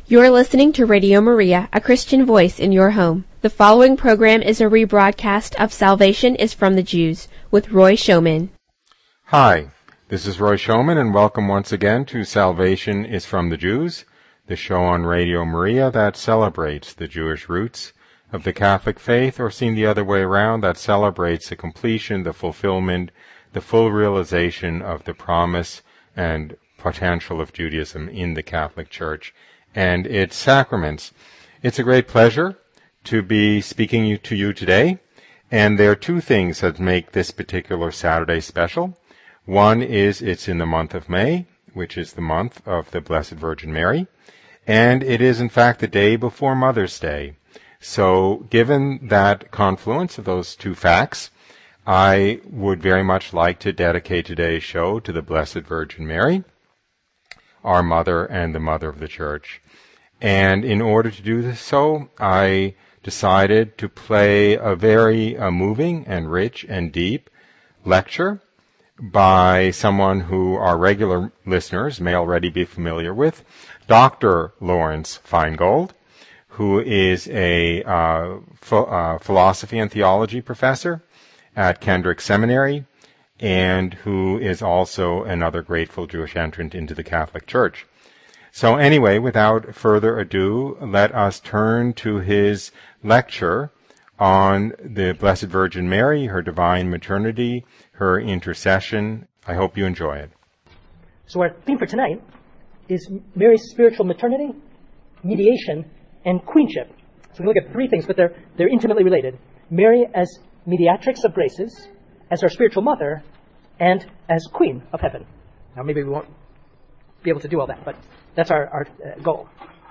You're listening to Radio Maria, a Christian voice in your home. The following program is a rebroadcast of Salvation is from the Jews with Roy Showman. Hi, this is Roy Showman, and welcome once again to Salvation is from the Jews, the show on Radio Maria that celebrates the Jewish roots of the Catholic faith, or seen the other way around, that celebrates the completion, the fulfillment, the full realization of the promise and potential of Judaism in the Catholic Church and its sacraments. It's a great pleasure to be speaking to you today, and there are two things that make this particular Saturday special. One is it's in the month of May, which is the month of the Blessed Virgin Mary, and it is in fact the day before Mother's Day. So given that confluence of those two facts, I would very much like to dedicate today's show to the Blessed Virgin Mary, our mother and the mother of the Church. And in order to do this so, I decided to play a very moving and rich and deep lecture by someone who our regular listeners may already be familiar with, Dr. Lawrence Feingold, who is a philosophy and theology professor at Kendrick Seminary, and who is also another grateful Jewish entrant into the Catholic Church. So anyway, without further ado, let us turn to his lecture on the Blessed Virgin Mary, her divine maternity, her intercession. I hope you enjoy it. So our theme for tonight is Mary's spiritual maternity, mediation, and queenship. So we look at three things, but they're intimately related. Mary as mediatrix of graces, as our spiritual mother, and as queen of heaven. Now maybe we won't be able to do all that, but that's our goal.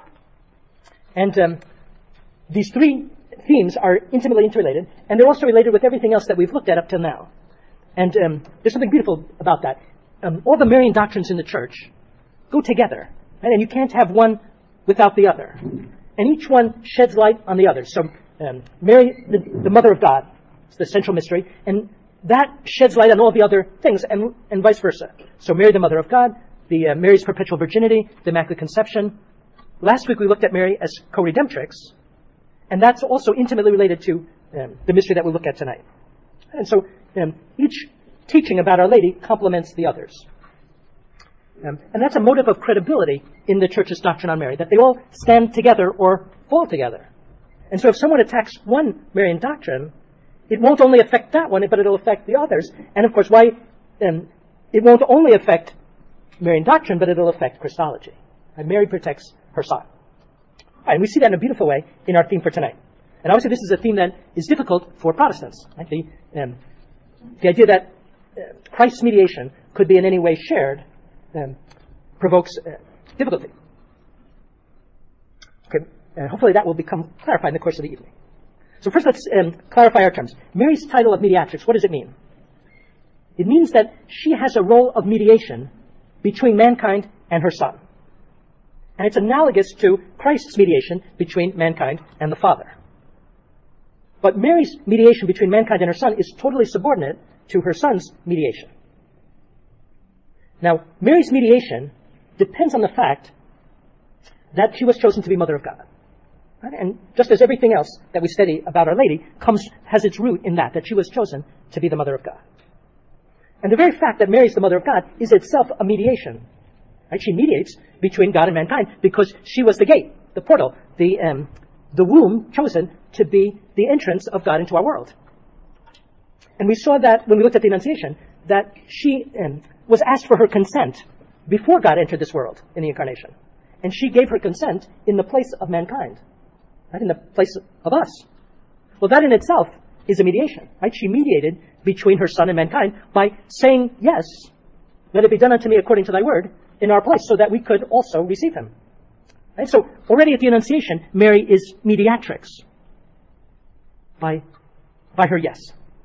And these three themes are intimately interrelated, and they're also related with everything else that we've looked at up till now. And there's something beautiful about that. All the Marian doctrines in the Church go together, right? And you can't have one without the other. And each one sheds light on the other. So Mary, the Mother of God, is the central mystery, and that sheds light on all the other things, and vice versa. So Mary, the Mother of God, the Mary's perpetual virginity, the Immaculate Conception. Last week we looked at Mary as co-redemptrix, and that's also intimately related to the mystery that we'll look at tonight. And so each teaching about Our Lady complements the others. And that's a motive of credibility in the Church's doctrine on Mary, that they all stand together or fall together. And so if someone attacks one Marian doctrine, it won't only affect that one, but it'll affect the others. And of course, it won't only affect Marian doctrine, but it'll affect Christology. And Mary protects her Son. And we see that in a beautiful way in our theme for tonight. And obviously this is a theme that is difficult for Protestants. Right? The idea that Christ's mediation could be in any way shared provokes difficulty. Okay, hopefully that will become clarified in the course of the evening. So first let's clarify our terms. Mary's title of mediatrix, what does it mean? It means that she has a role of mediation between mankind and her Son. And it's analogous to Christ's mediation between mankind and the Father. But Mary's mediation between mankind and her Son is totally subordinate to her Son's mediation. Now, Mary's mediation depends on the fact that she was chosen to be Mother of God. Right? And just as everything else that we study about Our Lady has its root in that she was chosen to be the Mother of God. And the very fact that Mary is the Mother of God is itself a mediation. Right? She mediates between God and mankind because she was the gate, the portal, the womb chosen to be the entrance of God into our world. And we saw that when we looked at the Annunciation, that she was asked for her consent before God entered this world in the Incarnation. And she gave her consent in the place of mankind, right? In the place of us. Well, that in itself is a mediation, right? She mediated between her Son and mankind by saying, yes, let it be done unto me according to thy word, in our place, so that we could also receive him. Right? So already at the Annunciation, Mary is mediatrix by her yes.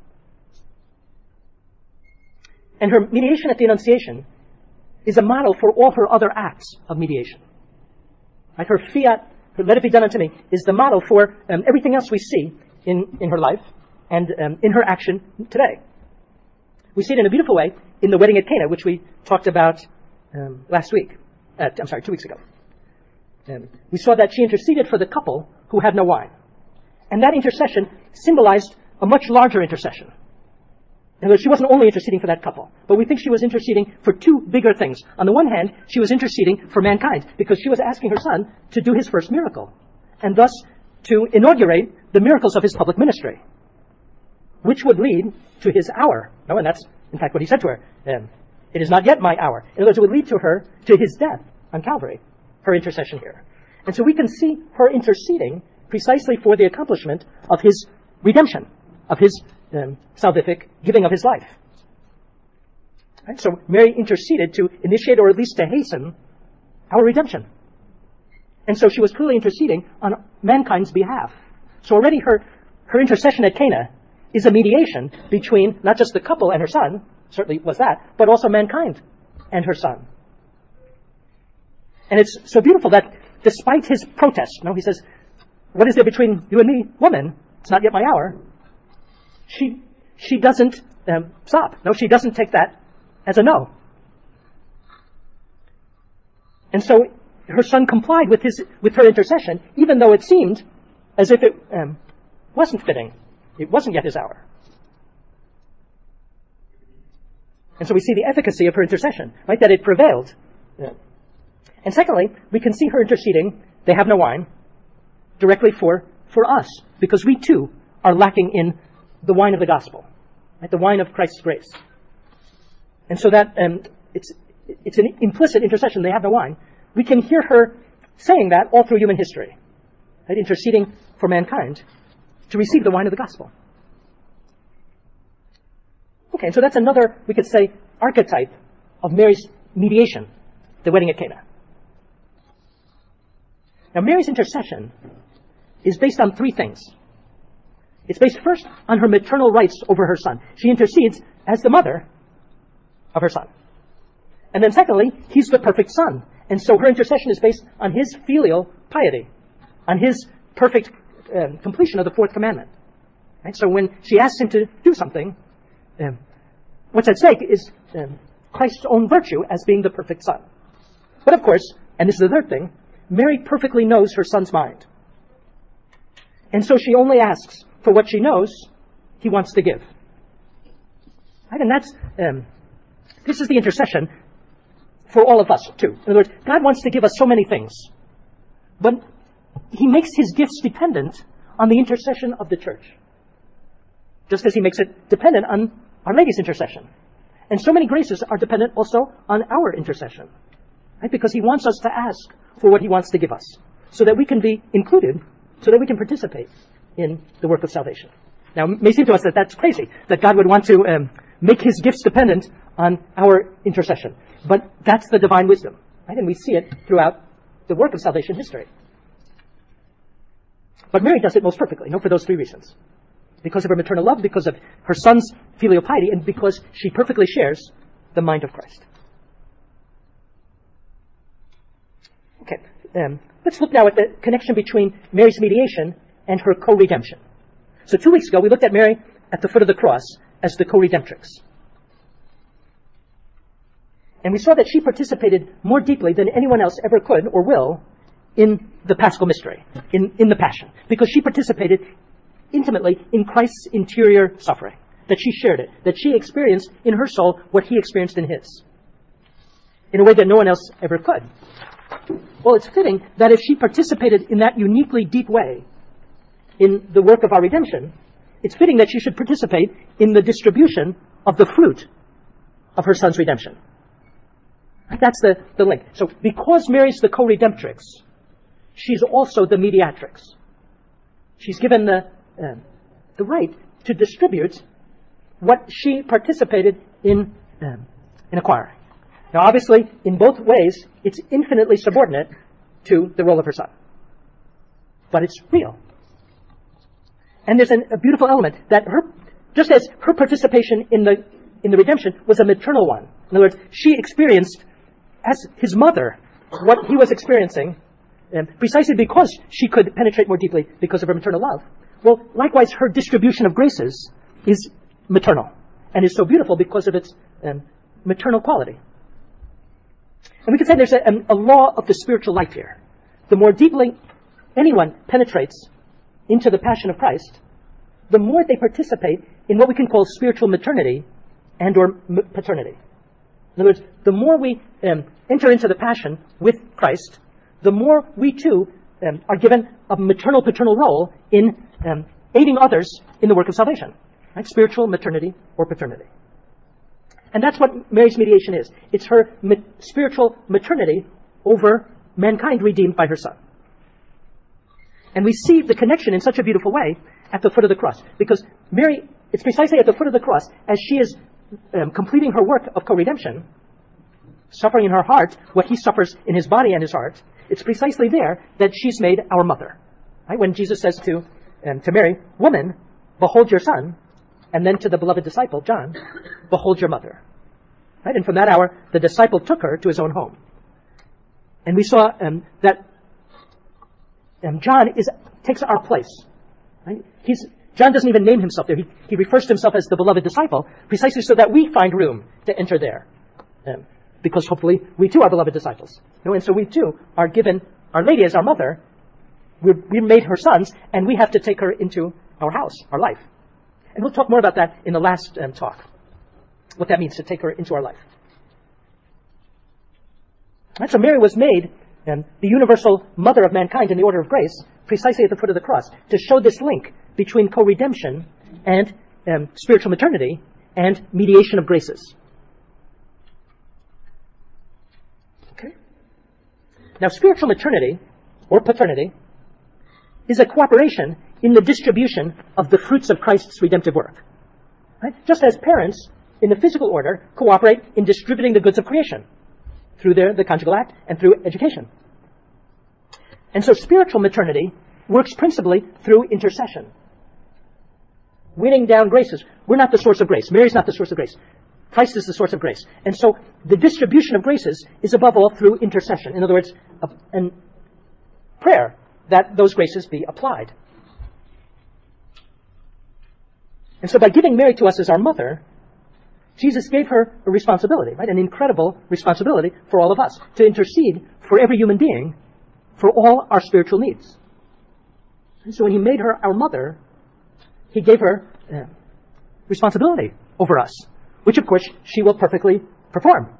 And her mediation at the Annunciation is a model for all her other acts of mediation. Right? Her fiat, her let it be done unto me, is the model for everything else we see in her life and in her action today. We see it in a beautiful way in the wedding at Cana, which we talked about 2 weeks ago. we saw that she interceded for the couple who had no wine. And that intercession symbolized a much larger intercession. In other words, she wasn't only interceding for that couple, but we think she was interceding for two bigger things. On the one hand, she was interceding for mankind because she was asking her son to do his first miracle, and thus to inaugurate the miracles of his public ministry, which would lead to his hour. No, and that's, in fact, what he said to her. It is not yet my hour. In other words, it would lead to his death on Calvary, her intercession here. And so we can see her interceding precisely for the accomplishment of his redemption, of his salvific giving of his life. Right? So Mary interceded to initiate or at least to hasten our redemption. And so she was clearly interceding on mankind's behalf. So already her intercession at Cana is a mediation between not just the couple and her son, certainly was that, but also mankind and her son. And it's so beautiful that despite his protest, he says, what is there between you and me, woman? It's not yet my hour. She doesn't stop. No, she doesn't take that as a no. And so her son complied with her intercession, even though it seemed as if it wasn't fitting. It wasn't yet his hour. And so we see the efficacy of her intercession, right? That it prevailed. Yeah. And secondly, we can see her interceding, they have no wine, directly for us, because we too are lacking in the wine of the gospel, right? The wine of Christ's grace. And so that it's an implicit intercession, they have no wine. We can hear her saying that all through human history, right? Interceding for mankind to receive the wine of the gospel. Okay, and so that's another, we could say, archetype of Mary's mediation, the wedding at Cana. Now, Mary's intercession is based on three things. It's based first on her maternal rights over her son. She intercedes as the mother of her son. And then secondly, he's the perfect son. And so her intercession is based on his filial piety, on his perfect completion of the fourth commandment. Right? So when she asks him to do something, what's at stake is Christ's own virtue as being the perfect son. But of course, and this is the third thing, Mary perfectly knows her son's mind. And so she only asks for what she knows he wants to give. Right? And that's, this is the intercession for all of us too. In other words, God wants to give us so many things, but he makes his gifts dependent on the intercession of the church. Just as he makes it dependent on Our Lady's intercession. And so many graces are dependent also on our intercession. Right? Because he wants us to ask for what he wants to give us, so that we can be included, so that we can participate in the work of salvation. Now, it may seem to us that that's crazy, that God would want to make his gifts dependent on our intercession. But that's the divine wisdom. Right? And we see it throughout the work of salvation history. But Mary does it most perfectly, for those three reasons. Because of her maternal love, because of her son's filial piety, and because she perfectly shares the mind of Christ. Okay, let's look now at the connection between Mary's mediation and her co-redemption. So 2 weeks ago, we looked at Mary at the foot of the cross as the co-redemptrix. And we saw that she participated more deeply than anyone else ever could or will in the Paschal mystery, in the Passion, because she participated intimately in Christ's interior suffering, that she shared it, that she experienced in her soul what he experienced in his, in a way that no one else ever could. Well, it's fitting that if she participated in that uniquely deep way in the work of our redemption, it's fitting that she should participate in the distribution of the fruit of her son's redemption. That's the link. So because Mary's the co-redemptrix, she's also the mediatrix. She's given the right to distribute what she participated in acquiring. Now, obviously, in both ways, it's infinitely subordinate to the role of her son. But it's real. And there's a beautiful element that just as her participation in the redemption was a maternal one. In other words, she experienced as his mother what he was experiencing, precisely because she could penetrate more deeply because of her maternal love. Well, likewise, her distribution of graces is maternal and is so beautiful because of its maternal quality. And we could say there's a law of the spiritual life here, the more deeply anyone penetrates into the passion of Christ, the more they participate in what we can call spiritual maternity and or paternity. In other words, the more we enter into the passion with Christ, the more we too are given a maternal-paternal role in aiding others in the work of salvation. Right? Spiritual maternity or paternity. And that's what Mary's mediation is. It's her spiritual maternity over mankind redeemed by her Son. And we see the connection in such a beautiful way at the foot of the cross. Because Mary, it's precisely at the foot of the cross, as she is completing her work of co-redemption, suffering in her heart what he suffers in his body and his heart, it's precisely there that she's made our mother. Right? When Jesus says to Mary, "Woman, behold your son," and then to the beloved disciple, John, "Behold your mother." Right? And from that hour, the disciple took her to his own home. And we saw that John takes our place. Right? John doesn't even name himself there. He refers to himself as the beloved disciple, precisely so that we find room to enter there. Because hopefully we too are beloved disciples. And so we too are given Our Lady as our mother. We're made her sons, and we have to take her into our house, our life. And we'll talk more about that in the last talk, what that means to take her into our life. Right, so Mary was made the universal mother of mankind in the order of grace, precisely at the foot of the cross, to show this link between co-redemption and spiritual maternity and mediation of graces. Okay. Now, spiritual maternity, or paternity, is a cooperation in the distribution of the fruits of Christ's redemptive work. Right? Just as parents, in the physical order, cooperate in distributing the goods of creation through the conjugal act and through education. And so spiritual maternity works principally through intercession. Winning down graces. We're not the source of grace. Mary's not the source of grace. Christ is the source of grace. And so the distribution of graces is above all through intercession. In other words, and prayer that those graces be applied. And so by giving Mary to us as our mother, Jesus gave her a responsibility, right? An incredible responsibility for all of us, to intercede for every human being for all our spiritual needs. And so when he made her our mother, he gave her responsibility over us, which of course she will perfectly perform.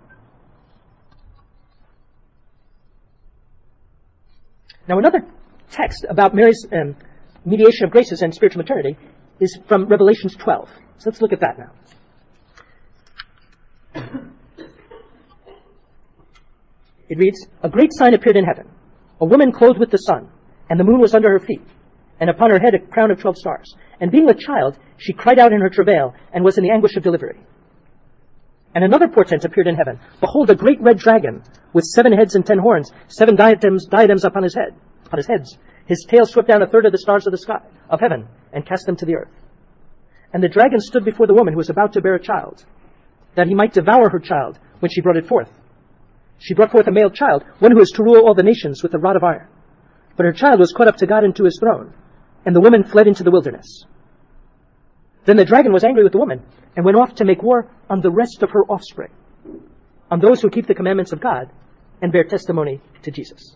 Now another text about Mary's mediation of graces and spiritual maternity is from Revelations 12. So let's look at that now. It reads, "A great sign appeared in heaven, a woman clothed with the sun, and the moon was under her feet, and upon her head a crown of 12 stars. And being with child, she cried out in her travail, and was in the anguish of delivery. And another portent appeared in heaven. Behold, a great red dragon, with 7 heads and 10 horns, 7 diadems upon his heads. His tail swept down a third of the stars of the sky, of heaven, and cast them to the earth. And the dragon stood before the woman who was about to bear a child, that he might devour her child when she brought it forth. She brought forth a male child, one who is to rule all the nations with a rod of iron. But her child was caught up to God and to his throne, and the woman fled into the wilderness. Then the dragon was angry with the woman, and went off to make war on the rest of her offspring, on those who keep the commandments of God and bear testimony to Jesus."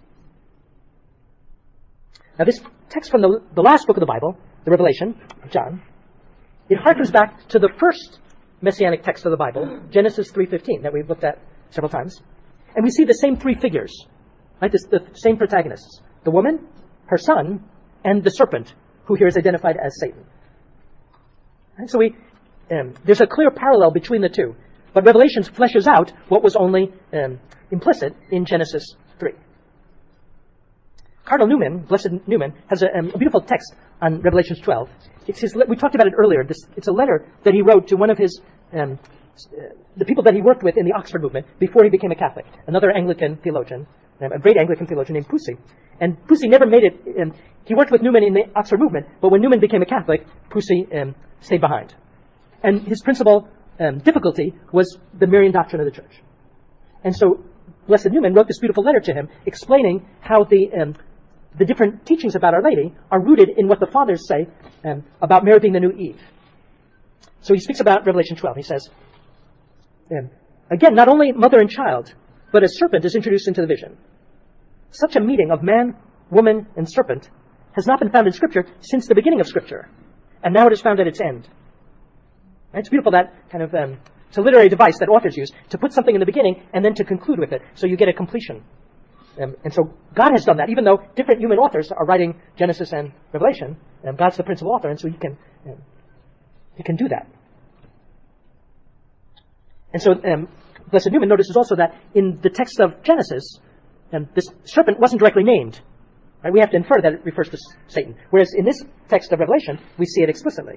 Now this text from the last book of the Bible, the Revelation of John, it harkens back to the first messianic text of the Bible, Genesis 3:15, that we've looked at several times. And we see the same 3 figures, right? The same protagonists. The woman, her son, and the serpent, who here is identified as Satan. And so there's a clear parallel between the two. But Revelations fleshes out what was only implicit in Genesis 3. Cardinal Newman, Blessed Newman, has a beautiful text on Revelations 12. We talked about it earlier. It's a letter that he wrote to one of his the people that he worked with in the Oxford movement before he became a Catholic, another Anglican theologian, a great Anglican theologian named Pusey. And Pusey never made it. He worked with Newman in the Oxford movement, but when Newman became a Catholic, Pusey stayed behind. And his principal difficulty was the Marian doctrine of the Church. And so Blessed Newman wrote this beautiful letter to him, explaining how the different teachings about Our Lady are rooted in what the Fathers say about Mary being the new Eve. So he speaks about Revelation 12. He says, again, not only mother and child, but a serpent is introduced into the vision. such a meeting of man, woman, and serpent has not been found in Scripture since the beginning of Scripture. And now it is found at its end. Right? It's beautiful, that kind of, it's a literary device that authors use to put something in the beginning and then to conclude with it, so you get a completion. And so God has done that, even though different human authors are writing Genesis and Revelation. God's the principal author, and so he can do that. And so Blessed Newman notices also that in the text of Genesis, this serpent wasn't directly named. Right? We have to infer that it refers to Satan. Whereas in this text of Revelation, we see it explicitly.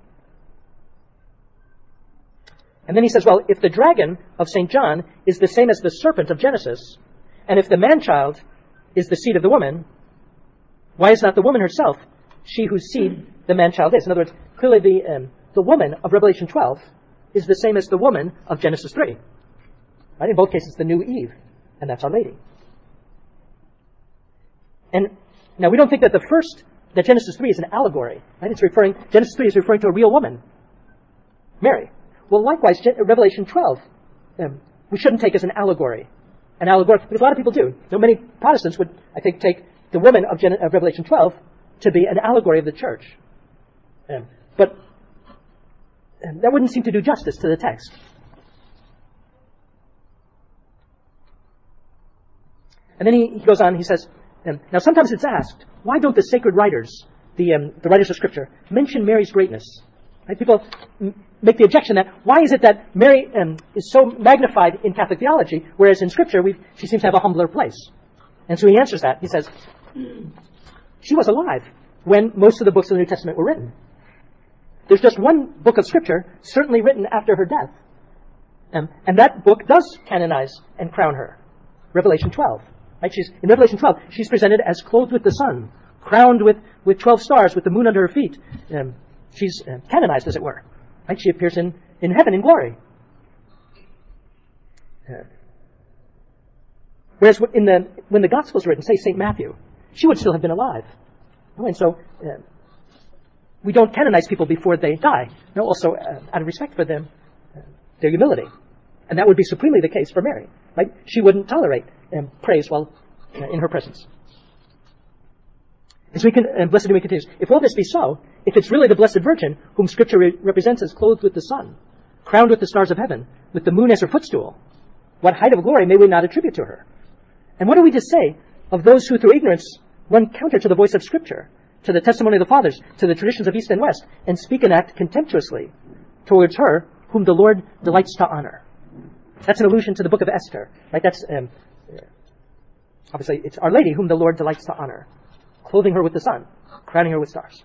And then he says, well, if the dragon of St. John is the same as the serpent of Genesis, and if the man-child is the seed of the woman, why is not the woman herself she whose seed the man-child is? In other words, clearly the woman of Revelation 12 is the same as the woman of Genesis 3. Right? In both cases, the new Eve, and that's Our Lady. And now we don't think that that Genesis 3 is an allegory. Right? Genesis 3 is referring to a real woman, Mary. Well, likewise, Revelation 12, we shouldn't take as an allegory. Because a lot of people do. So many Protestants would, I think, take the woman of Revelation 12 to be an allegory of the church. But that wouldn't seem to do justice to the text. And then he goes on, he says, now sometimes it's asked, why don't the sacred writers, the writers of Scripture, mention Mary's greatness? Right? People make the objection that, why is it that Mary is so magnified in Catholic theology, whereas in Scripture she seems to have a humbler place? And so he answers that. He says, she was alive when most of the books of the New Testament were written. There's just one book of Scripture, certainly written after her death. And that book does canonize and crown her. Revelation 12. Right? In Revelation 12, she's presented as clothed with the sun, crowned with 12 stars, with the moon under her feet. She's canonized, as it were. Right? She appears in heaven in glory. Whereas when the Gospels were written, say St. Matthew, she would still have been alive. And so we don't canonize people before they die. Also out of respect for them, their humility. And that would be supremely the case for Mary. Right? She wouldn't tolerate praise while in her presence. And so Blessed Newman continues, if all this be so, if it's really the Blessed Virgin, whom Scripture represents as clothed with the sun, crowned with the stars of heaven, with the moon as her footstool, what height of glory may we not attribute to her? And what are we to say of those who through ignorance run counter to the voice of Scripture, to the testimony of the fathers, to the traditions of East and West, and speak and act contemptuously towards her whom the Lord delights to honor? That's an allusion to the book of Esther. Right? That's obviously it's Our Lady whom the Lord delights to honor, clothing her with the sun, crowning her with stars.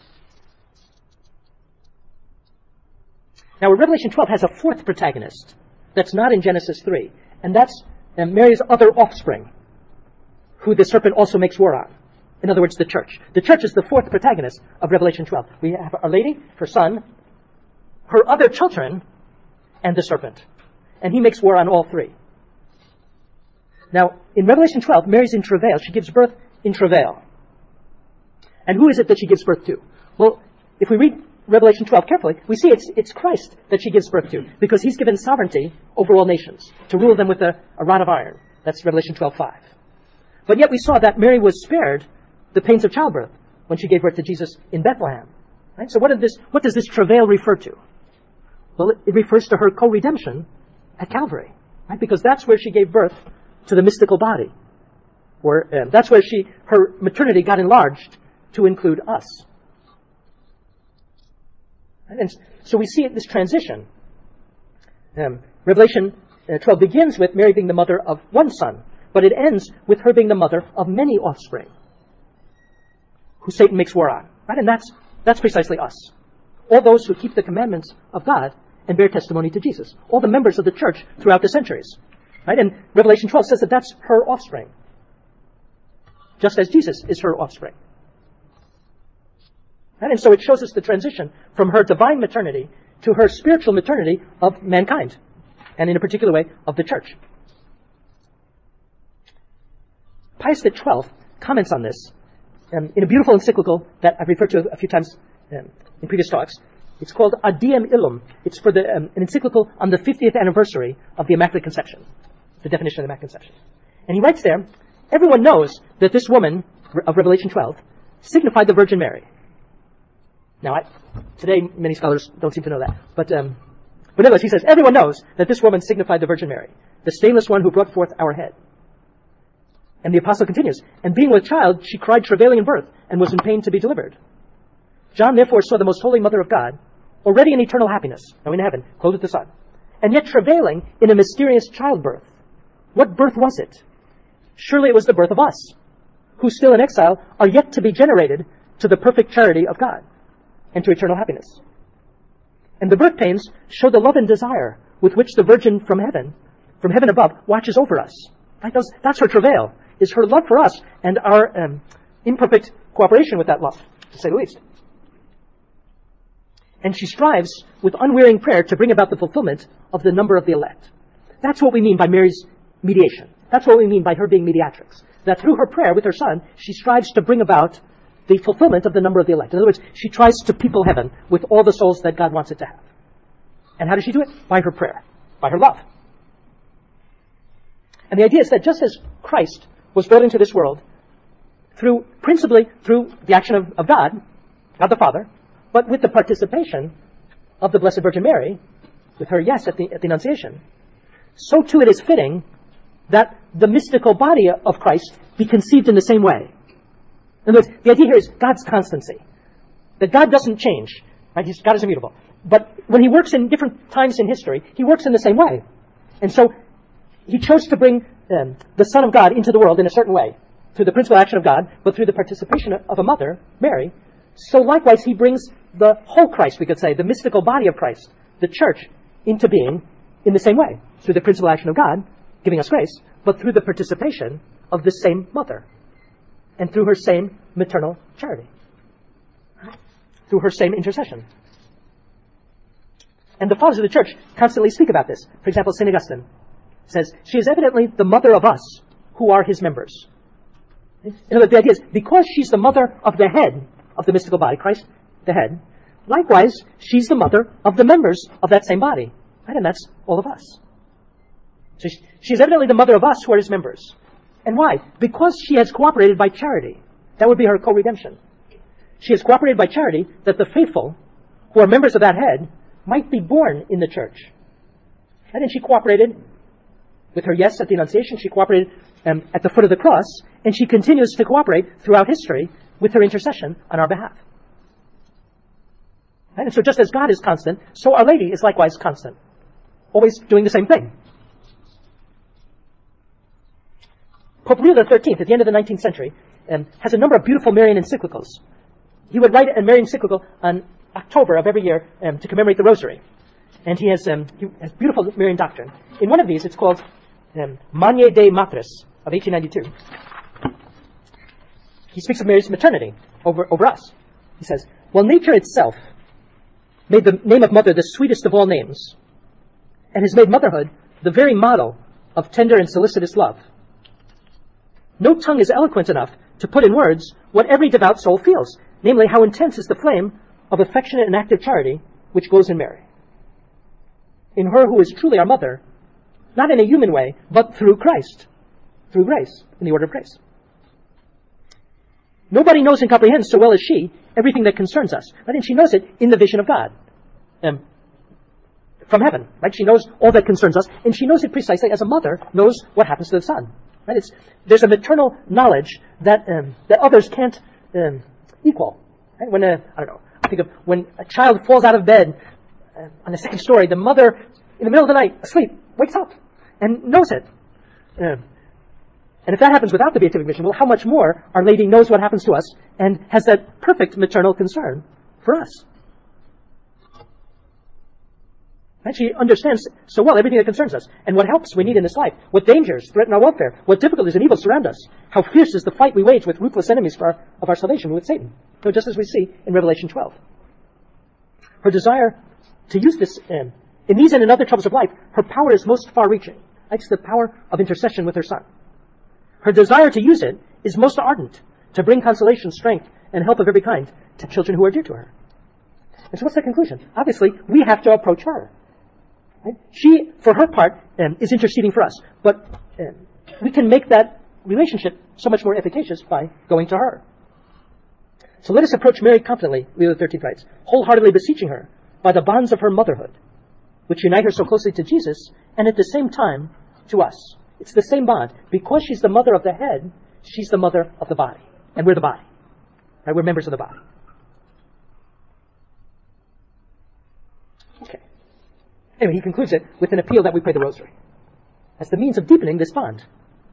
Now, Revelation 12 has a fourth protagonist that's not in Genesis 3, and that's Mary's other offspring, who the serpent also makes war on. In other words, the church. The church is the fourth protagonist of Revelation 12. We have Our Lady, her son, her other children, and the serpent. And he makes war on all three. Now, in Revelation 12, Mary's in travail. She gives birth in travail. And who is it that she gives birth to? Well, if we read Revelation 12 carefully, we see it's Christ that she gives birth to, because he's given sovereignty over all nations, to rule them with a rod of iron. That's Revelation 12:5. But yet we saw that Mary was spared the pains of childbirth when she gave birth to Jesus in Bethlehem. Right? So what does this travail refer to? Well, it refers to her co-redemption at Calvary, right? Because that's where she gave birth to the mystical body. That's where her maternity got enlarged to include us. And so we see this transition. Revelation 12 begins with Mary being the mother of one son, but it ends with her being the mother of many offspring, who Satan makes war on. Right? And that's precisely us. All those who keep the commandments of God and bear testimony to Jesus. All the members of the church throughout the centuries. Right? And Revelation 12 says that that's her offspring, just as Jesus is her offspring. Right? And so it shows us the transition from her divine maternity to her spiritual maternity of mankind, and in a particular way, of the church. Pius XII comments on this in a beautiful encyclical that I've referred to a few times in previous talks. It's called Ad Diem Illum. It's for an encyclical on the 50th anniversary of the Immaculate Conception, the definition of the Immaculate Conception. And he writes there everyone knows that this woman of Revelation 12 signified the Virgin Mary. Now, today many scholars don't seem to know that, but nevertheless, he says, everyone knows that this woman signified the Virgin Mary, the stainless one who brought forth our head. And the apostle continues, and being with child, she cried travailing in birth, and was in pain to be delivered. John therefore saw the most holy mother of God, already in eternal happiness, now in heaven, clothed with the sun, and yet travailing in a mysterious childbirth. What birth was it? Surely it was the birth of us, who still in exile are yet to be generated to the perfect charity of God, and to eternal happiness. And the birth pains show the love and desire with which the Virgin from heaven above, watches over us. Right? That's her travail, is her love for us and our imperfect cooperation with that love, to say the least. And she strives with unwearying prayer to bring about the fulfillment of the number of the elect. That's what we mean by Mary's mediation. That's what we mean by her being mediatrix. That through her prayer with her son, she strives to bring about the fulfillment of the number of the elect. In other words, she tries to people heaven with all the souls that God wants it to have. And how does she do it? By her prayer, by her love. And the idea is that just as Christ was brought into this world principally through the action of God the Father, but with the participation of the Blessed Virgin Mary, with her yes at the Annunciation, so too it is fitting that the mystical body of Christ be conceived in the same way. In other words, the idea here is God's constancy. That God doesn't change. Right? God is immutable. But when he works in different times in history, he works in the same way. And so he chose to bring the Son of God into the world in a certain way, through the principal action of God, but through the participation of a mother, Mary. So likewise, he brings the whole Christ, we could say, the mystical body of Christ, the church, into being in the same way, through the principal action of God, giving us grace, but through the participation of the same mother, and through her same maternal charity, through her same intercession. And the fathers of the church constantly speak about this. For example, St. Augustine says, she is evidently the mother of us who are his members. In other words, the idea is, because she's the mother of the head of the mystical body, Christ, the head, likewise, she's the mother of the members of that same body. Right? And that's all of us. So she's evidently the mother of us who are his members. And why? Because she has cooperated by charity. That would be her co-redemption. She has cooperated by charity that the faithful, who are members of that head, might be born in the church. And then she cooperated with her yes at the Annunciation. She cooperated at the foot of the cross. And she continues to cooperate throughout history with her intercession on our behalf. And so just as God is constant, so Our Lady is likewise constant. Always doing the same thing. Pope Leo XIII, at the end of the 19th century, has a number of beautiful Marian encyclicals. He would write a Marian encyclical on October of every year to commemorate the Rosary. And he has beautiful Marian doctrine. In one of these, it's called Magnae Dei Matris of 1892. He speaks of Mary's maternity over us. He says, while nature itself made the name of mother the sweetest of all names, and has made motherhood the very model of tender and solicitous love, no tongue is eloquent enough to put in words what every devout soul feels, namely how intense is the flame of affectionate and active charity which glows in Mary. In her who is truly our mother, not in a human way, but through Christ, through grace, in the order of grace. Nobody knows and comprehends so well as she everything that concerns us, right? And she knows it in the vision of God from heaven, right? She knows all that concerns us, and she knows it precisely as a mother knows what happens to the son. Right? There's a maternal knowledge that others can't equal. Right? When I think of when a child falls out of bed on the second story, the mother, in the middle of the night, asleep, wakes up and knows it. And if that happens without the beatific mission, well, how much more Our Lady knows what happens to us and has that perfect maternal concern for us. And she understands so well everything that concerns us and what helps we need in this life, what dangers threaten our welfare, what difficulties and evils surround us, how fierce is the fight we wage with ruthless enemies of our salvation, with Satan. So just as we see in Revelation 12. Her desire to use this in these and in other troubles of life, her power is most far-reaching. It's the power of intercession with her Son. Her desire to use it is most ardent, to bring consolation, strength, and help of every kind to children who are dear to her. And so what's the conclusion? Obviously, we have to approach her. Right? She, for her part, is interceding for us. But we can make that relationship so much more efficacious by going to her. So let us approach Mary confidently, Leo XIII writes, wholeheartedly beseeching her by the bonds of her motherhood, which unite her so closely to Jesus and at the same time to us. It's the same bond. Because she's the mother of the head, she's the mother of the body. And we're the body. Right? We're members of the body. Okay. Anyway, he concludes it with an appeal that we pray the rosary as the means of deepening this bond.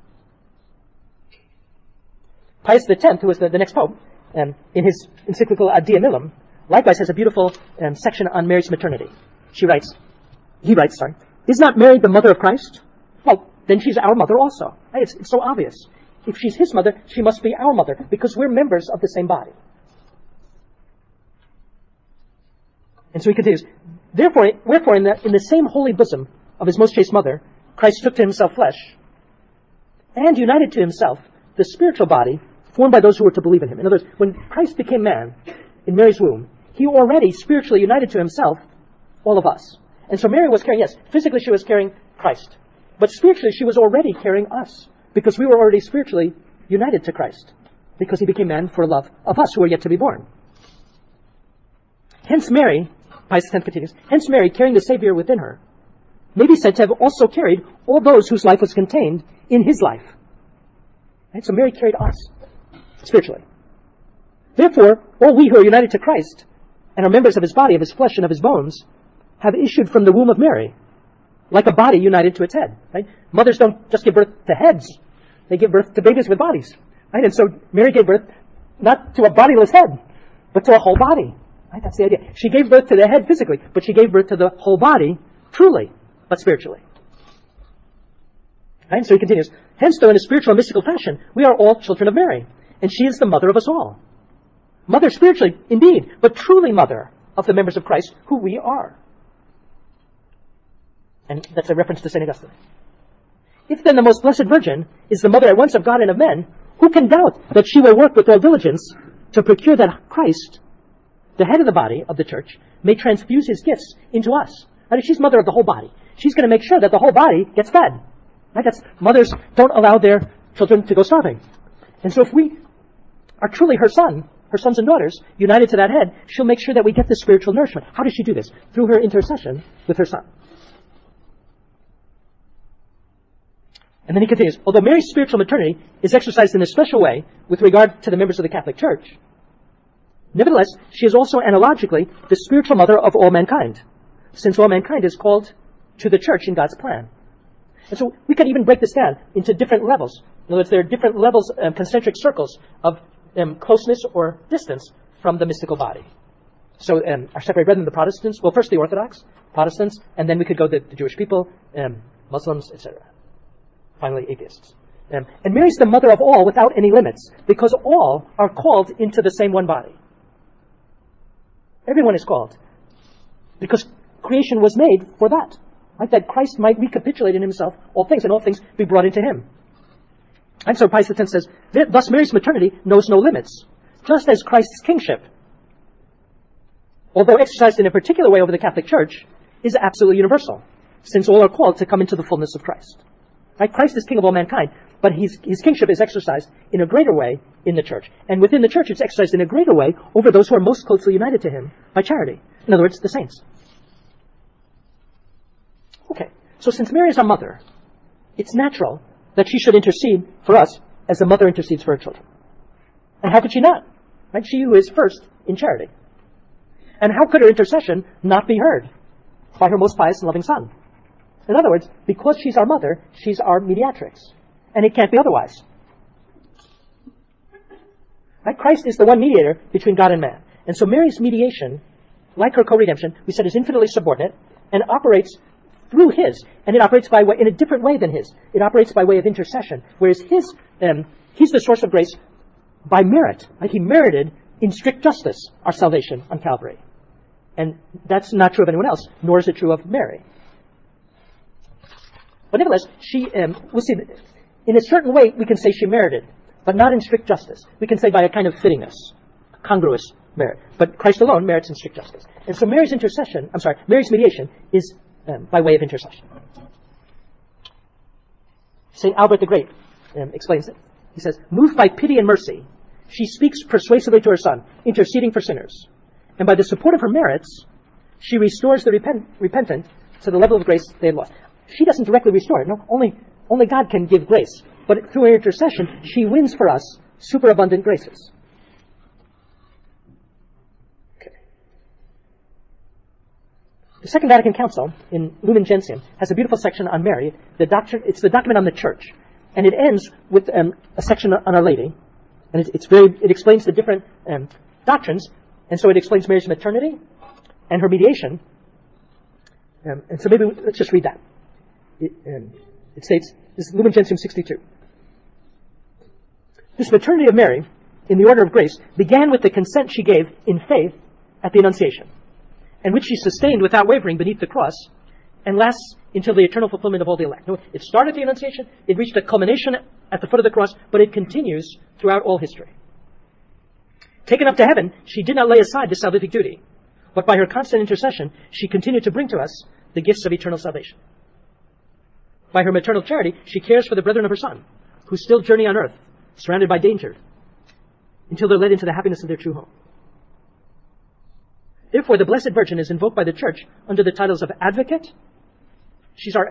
Pius X, who was the next pope, in his encyclical Ad Diem Illum, likewise has a beautiful section on Mary's maternity. He writes, is not Mary the mother of Christ? Well, then she's our mother also. Right? It's so obvious. If she's his mother, she must be our mother, because we're members of the same body. And so he continues, wherefore in the same holy bosom of his most chaste mother, Christ took to himself flesh, and united to himself the spiritual body formed by those who were to believe in him. In other words, when Christ became man in Mary's womb, he already spiritually united to himself all of us. And so Mary was carrying, yes, physically she was carrying Christ, but spiritually she was already carrying us, because we were already spiritually united to Christ, because he became man for love of us who are yet to be born. Hence Mary, Pius X continues, hence Mary, carrying the Savior within her, may be said to have also carried all those whose life was contained in his life. Right? So Mary carried us spiritually. Therefore, all we who are united to Christ and are members of his body, of his flesh, and of his bones, have issued from the womb of Mary, like a body united to its head. Right? Mothers don't just give birth to heads. They give birth to babies with bodies. Right? And so Mary gave birth not to a bodiless head, but to a whole body. Right? That's the idea. She gave birth to the head physically, but she gave birth to the whole body truly, but spiritually. Right? So he continues, hence though in a spiritual and mystical fashion, we are all children of Mary, and she is the mother of us all. Mother spiritually, indeed, but truly mother of the members of Christ, who we are. And that's a reference to St. Augustine. If then the most blessed Virgin is the mother at once of God and of men, who can doubt that she will work with all diligence to procure that Christ, the head of the body of the church, may transfuse his gifts into us? Right? If she's mother of the whole body, she's going to make sure that the whole body gets fed. Right? Mothers don't allow their children to go starving. And so if we are truly her sons and daughters, united to that head, she'll make sure that we get this spiritual nourishment. How does she do this? Through her intercession with her Son. And then he continues, although Mary's spiritual maternity is exercised in a special way with regard to the members of the Catholic Church, nevertheless, she is also analogically the spiritual mother of all mankind, since all mankind is called to the Church in God's plan. And so we can even break this down into different levels. In other words, there are different levels, concentric circles of closeness or distance from the mystical body. So our separate brethren, the Protestants, well, first the Orthodox, Protestants, and then we could go to the Jewish people, Muslims, etc. Finally, atheists. And Mary's the mother of all without any limits, because all are called into the same one body. Everyone is called, because creation was made for that. Right? That Christ might recapitulate in himself all things, and all things be brought into him. And so Pius X says, thus Mary's maternity knows no limits, just as Christ's kingship, although exercised in a particular way over the Catholic Church, is absolutely universal, since all are called to come into the fullness of Christ. Right? Christ is king of all mankind, but his kingship is exercised in a greater way in the church. And within the church, it's exercised in a greater way over those who are most closely united to him by charity. In other words, the saints. Okay, so since Mary is our mother, it's natural that she should intercede for us as the mother intercedes for her children. And how could she not? Right? She who is first in charity. And how could her intercession not be heard? By her most pious and loving Son. In other words, because she's our mother, she's our mediatrix. And it can't be otherwise. Right? Christ is the one mediator between God and man. And so Mary's mediation, like her co-redemption, we said is infinitely subordinate and operates through his, and it operates in a different way than his. It operates by way of intercession, whereas he's the source of grace by merit. Right? He merited in strict justice our salvation on Calvary. And that's not true of anyone else, nor is it true of Mary. But nevertheless, we'll see, in a certain way we can say she merited, but not in strict justice. We can say by a kind of fittingness, congruous merit. But Christ alone merits in strict justice. And so Mary's mediation is by way of intercession. St. Albert the Great explains it. He says, moved by pity and mercy, she speaks persuasively to her Son, interceding for sinners. And by the support of her merits, she restores the repentant to the level of grace they had lost. She doesn't directly restore it. No, only God can give grace. But through her intercession, she wins for us superabundant graces. Okay. The Second Vatican Council, in Lumen Gentium, has a beautiful section on Mary. It's the document on the Church. And it ends with a section on Our Lady. And it explains the different doctrines. And so it explains Mary's maternity and her mediation. And so maybe let's just read that. It states, this is Lumen Gentium 62. This maternity of Mary, in the order of grace, began with the consent she gave in faith at the Annunciation, and which she sustained without wavering beneath the cross, and lasts until the eternal fulfillment of all the elect. No, it started at the Annunciation, it reached a culmination at the foot of the cross, but it continues throughout all history. Taken up to heaven, she did not lay aside this salvific duty, but by her constant intercession, she continued to bring to us the gifts of eternal salvation. By her maternal charity, she cares for the brethren of her Son, who still journey on earth, surrounded by danger, until they're led into the happiness of their true home. Therefore, the Blessed Virgin is invoked by the Church under the titles of Advocate. She's our,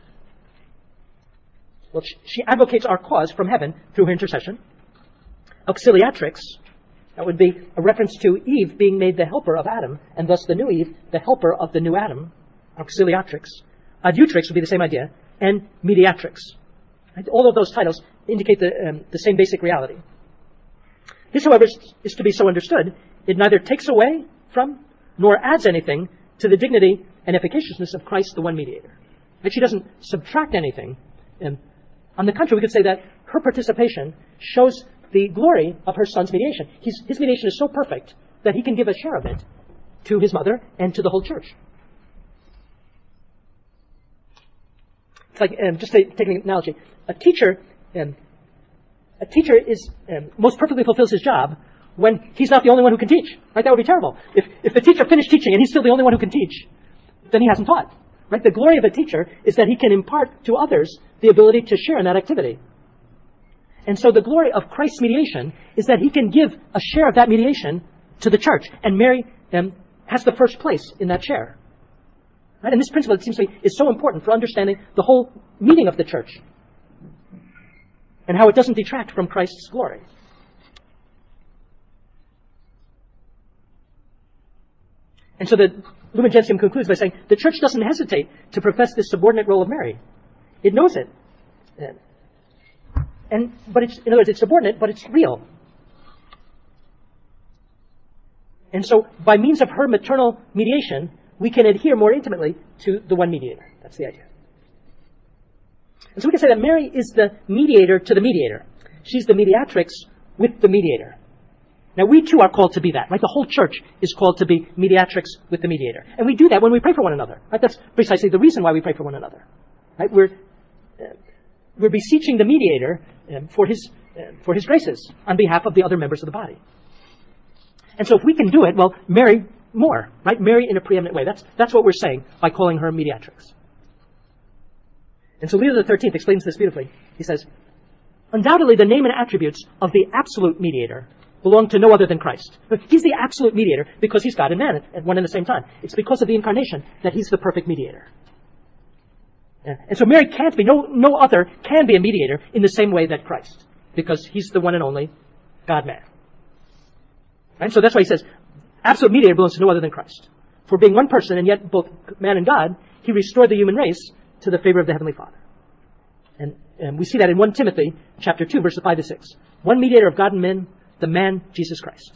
she advocates our cause from heaven through her intercession. Auxiliatrix, that would be a reference to Eve being made the helper of Adam, and thus the new Eve, the helper of the new Adam. Auxiliatrix. Adiutrix would be the same idea, and Mediatrix. Right? All of those titles indicate the same basic reality. This, however, is to be so understood. It neither takes away from nor adds anything to the dignity and efficaciousness of Christ, the one mediator. Right? She doesn't subtract anything. On the contrary, we could say that her participation shows the glory of her Son's mediation. His mediation is so perfect that he can give a share of it to his mother and to the whole Church. It's like, just taking an analogy, a teacher is most perfectly fulfills his job when he's not the only one who can teach. Right? That would be terrible. If the teacher finished teaching and he's still the only one who can teach, then he hasn't taught. Right? The glory of a teacher is that he can impart to others the ability to share in that activity. And so the glory of Christ's mediation is that he can give a share of that mediation to the Church. And Mary has the first place in that share. Right? And this principle, it seems to me, is so important for understanding the whole meaning of the Church and how it doesn't detract from Christ's glory. And so the Lumen Gentium concludes by saying the Church doesn't hesitate to profess this subordinate role of Mary. It knows it. But it's, in other words, it's subordinate, but it's real. And so by means of her maternal mediation, we can adhere more intimately to the one mediator. That's the idea. And so we can say that Mary is the mediator to the mediator. She's the mediatrix with the mediator. Now we too are called to be that. Right? The whole Church is called to be mediatrix with the mediator. And we do that when we pray for one another. Right? That's precisely the reason why we pray for one another. Right? We're beseeching the mediator for his graces on behalf of the other members of the body. And so if we can do it, well, Mary more, right? Mary in a preeminent way. That's what we're saying by calling her mediatrix. And so Leo XIII explains this beautifully. He says, undoubtedly the name and attributes of the absolute mediator belong to no other than Christ. He's the absolute mediator because he's God and man at one and the same time. It's because of the incarnation that he's the perfect mediator. And so Mary can't be, no other can be a mediator in the same way that Christ, because he's the one and only God-man. Right? So that's why he says, absolute mediator belongs to no other than Christ. For being one person and yet both man and God, he restored the human race to the favor of the Heavenly Father. And we see that in 1 Timothy chapter 2, verses 5 to 6. One mediator of God and men, the man Jesus Christ,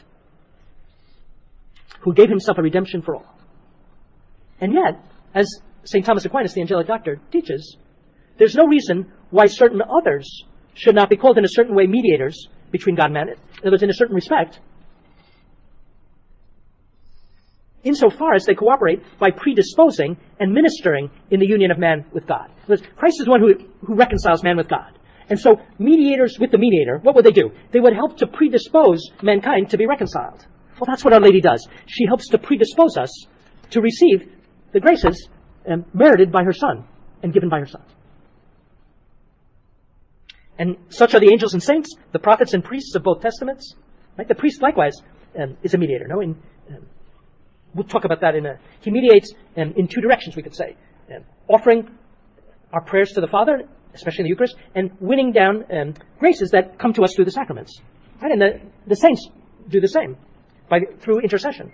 who gave himself a redemption for all. And yet, as St. Thomas Aquinas, the angelic doctor, teaches, there's no reason why certain others should not be called in a certain way mediators between God and man. In other words, in a certain respect, insofar as they cooperate by predisposing and ministering in the union of man with God. Christ is the one who reconciles man with God. And so mediators with the mediator, what would they do? They would help to predispose mankind to be reconciled. Well, that's what Our Lady does. She helps to predispose us to receive the graces merited by her Son and given by her Son. And such are the angels and saints, the prophets and priests of both testaments. Right? The priest likewise is a mediator. No, we'll talk about that he mediates in two directions, we could say. Offering our prayers to the Father, especially in the Eucharist, and winning down graces that come to us through the sacraments. Right? And the saints do the same through intercession.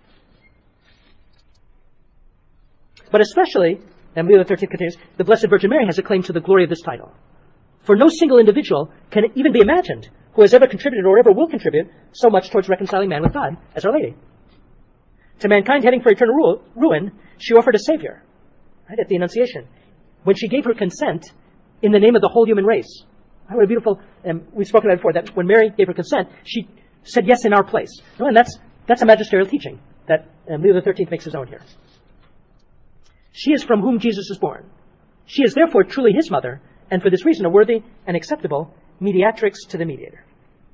But especially, and Leo XIII continues, the Blessed Virgin Mary has a claim to the glory of this title. For no single individual can even be imagined who has ever contributed or ever will contribute so much towards reconciling man with God as Our Lady. To mankind heading for eternal ruin, she offered a Savior, right, at the Annunciation, when she gave her consent in the name of the whole human race. Right, what a beautiful, we've spoken about before, that when Mary gave her consent, she said yes in our place. No, and that's a magisterial teaching that Leo XIII makes his own here. She is from whom Jesus is born. She is therefore truly his mother, and for this reason a worthy and acceptable mediatrix to the mediator.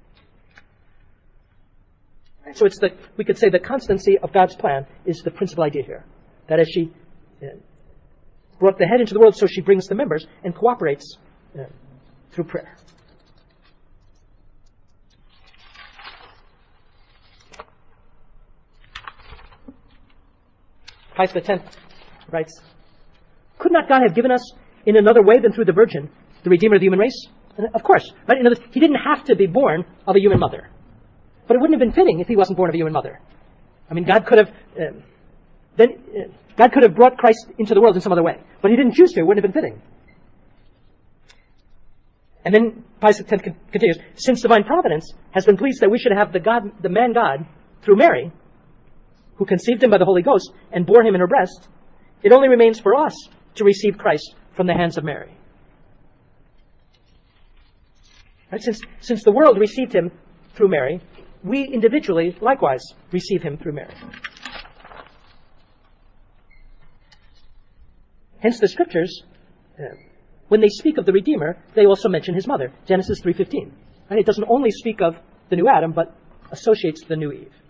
So we could say the constancy of God's plan is the principal idea here. That as she brought the head into the world, so she brings the members and cooperates through prayer. Pius X writes, could not God have given us in another way than through the Virgin, the Redeemer of the human race? And of course, right? In other words, he didn't have to be born of a human mother. But it wouldn't have been fitting if he wasn't born of a human mother. I mean, God could have brought Christ into the world in some other way. But he didn't choose to. It wouldn't have been fitting. And then Pius X continues, since divine providence has been pleased that we should have the man God through Mary, who conceived him by the Holy Ghost and bore him in her breast, it only remains for us to receive Christ from the hands of Mary. Right? Since the world received him through Mary, we individually likewise receive him through Mary. Hence the Scriptures, when they speak of the Redeemer, they also mention his mother, Genesis 3:15. Right? It doesn't only speak of the new Adam, but associates the new Eve.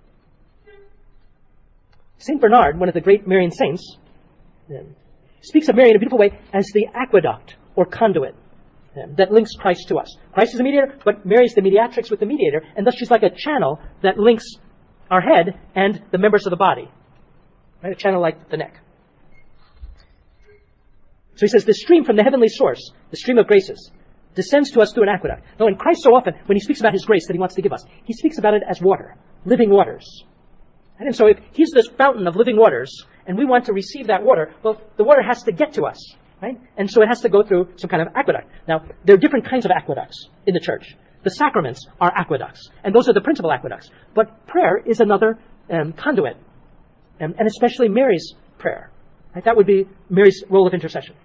St. Bernard, one of the great Marian saints, speaks of Mary in a beautiful way as the aqueduct or conduit that links Christ to us. Christ is the mediator, but Mary is the mediatrix with the mediator, and thus she's like a channel that links our head and the members of the body. Right? A channel like the neck. So he says, the stream from the heavenly source, the stream of graces, descends to us through an aqueduct. Now, in Christ so often, when he speaks about his grace that he wants to give us, he speaks about it as water, living waters. And so if he's this fountain of living waters, and we want to receive that water, well, the water has to get to us, right? And so it has to go through some kind of aqueduct. Now, there are different kinds of aqueducts in the church. The sacraments are aqueducts, and those are the principal aqueducts. But prayer is another conduit, and especially Mary's prayer. Right? That would be Mary's role of intercession.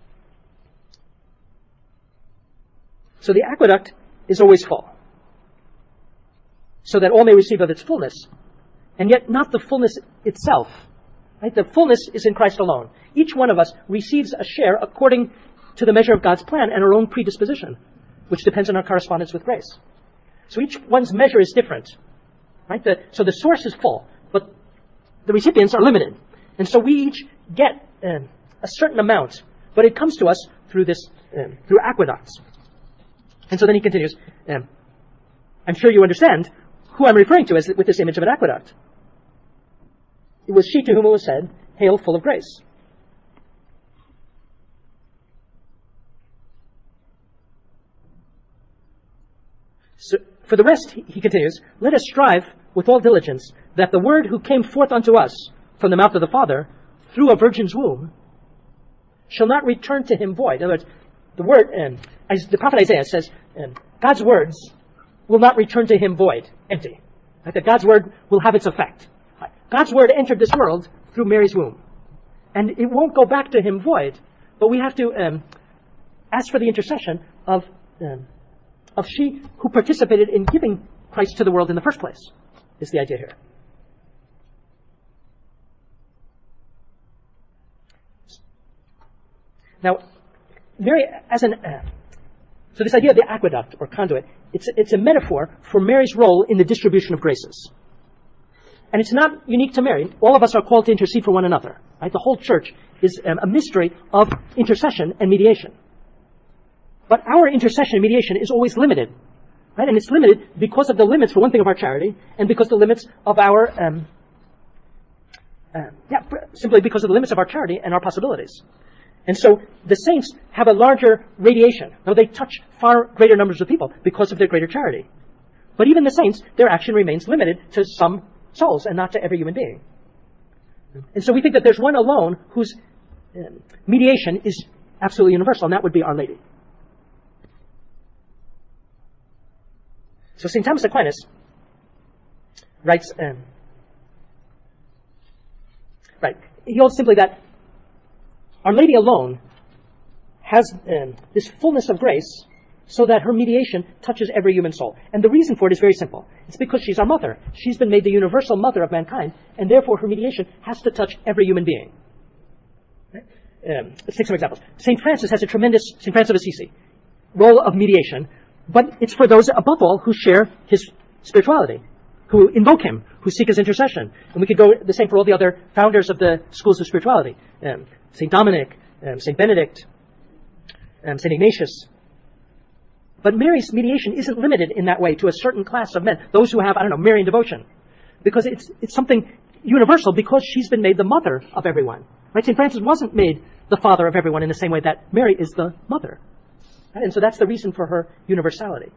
So the aqueduct is always full, so that all may receive of its fullness, and yet not the fullness itself. Right? The fullness is in Christ alone. Each one of us receives a share according to the measure of God's plan and our own predisposition, which depends on our correspondence with grace. So each one's measure is different. Right? So the source is full, but the recipients are limited. And so we each get a certain amount, but it comes to us through through aqueducts. And so then he continues, I'm sure you understand who I'm referring to with this image of an aqueduct. It was she to whom it was said, "Hail, full of grace." So, for the rest, he continues, let us strive with all diligence that the word who came forth unto us from the mouth of the Father through a virgin's womb shall not return to him void. In other words, the word, as the prophet Isaiah says, God's words will not return to him void, empty. Right? That God's word will have its effect. Right? God's word entered this world through Mary's womb. And it won't go back to him void, but we have to ask for the intercession of she who participated in giving Christ to the world in the first place, is the idea here. Now, Mary, so this idea of the aqueduct or conduit, it's a metaphor for Mary's role in the distribution of graces. And it's not unique to Mary. All of us are called to intercede for one another. Right? The whole church is a mystery of intercession and mediation. But our intercession and mediation is always limited. Right? And it's limited because of the limits, for one thing, of our charity, and because the limits of our, simply because of the limits of our charity and our possibilities. And so the saints have a larger radiation. Now, they touch far greater numbers of people because of their greater charity. But even the saints, their action remains limited to some souls and not to every human being. And so we think that there's one alone whose mediation is absolutely universal, and that would be Our Lady. So St. Thomas Aquinas writes, he holds simply that Our Lady alone has this fullness of grace so that her mediation touches every human soul. And the reason for it is very simple. It's because she's our mother. She's been made the universal mother of mankind, and therefore her mediation has to touch every human being. Let's take some examples. St. Francis has a tremendous, St. Francis of Assisi, role of mediation, but it's for those above all who share his spirituality, who invoke him, who seek his intercession. And we could go the same for all the other founders of the schools of spirituality. St. Dominic, St. Benedict, St. Ignatius. But Mary's mediation isn't limited in that way to a certain class of men, those who have, Marian devotion. Because it's something universal because she's been made the mother of everyone. Right? St. Francis wasn't made the father of everyone in the same way that Mary is the mother. Right? And so that's the reason for her universality.